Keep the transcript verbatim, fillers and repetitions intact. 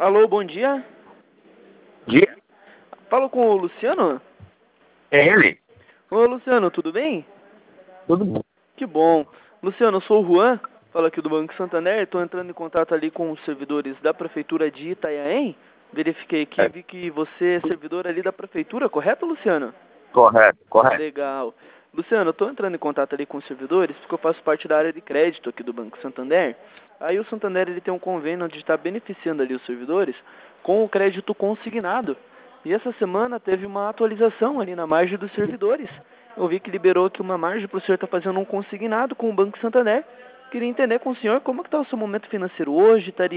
Alô, bom dia. Dia? Falo com o Luciano? É ele? Ô, Luciano, tudo bem? Tudo bom. Que bom. Luciano, eu sou o Juan, falo aqui do Banco Santander, estou entrando em contato ali com os servidores da Prefeitura de Itanhaém. Verifiquei aqui, É, vi que você é servidor ali da Prefeitura, correto, Luciano? correto, correto. Legal. Luciano, eu estou entrando em contato ali com os servidores porque eu faço parte da área de crédito aqui do Banco Santander. Aí o Santander ele tem um convênio onde está beneficiando ali os servidores com o crédito consignado. E essa semana teve uma atualização ali na margem dos servidores. Eu vi que liberou aqui uma margem para o senhor estar fazendo um consignado com o Banco Santander. Queria entender com o senhor como que está o seu momento financeiro hoje, estaria